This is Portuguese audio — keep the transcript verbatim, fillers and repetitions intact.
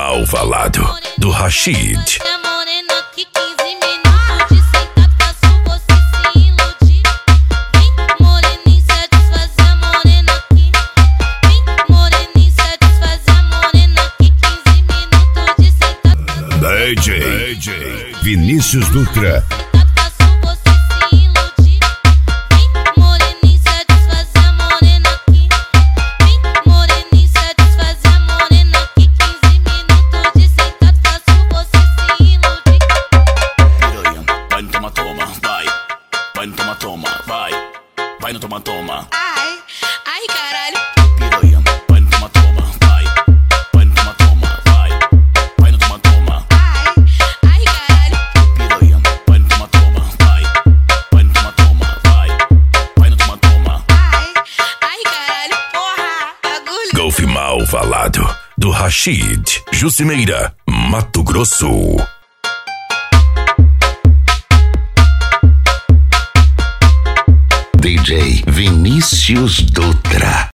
mal falado do Rashid. D J, D J Vinícius Dutra. Vai no toma, toma. Ai, ai, caralho. Piranha, vai no toma, toma. Vai, vai no toma, toma. Vai, vai no toma, toma. Ai, ai, caralho. Piranha, vai no toma, toma. Vai, vai no toma, toma. Vai, vai no toma, toma. Ai, ai, caralho. Porra, bagulho. Golfe mal falado do Rashid. Jucimeira, Mato Grosso. D J Vinícius Dutra.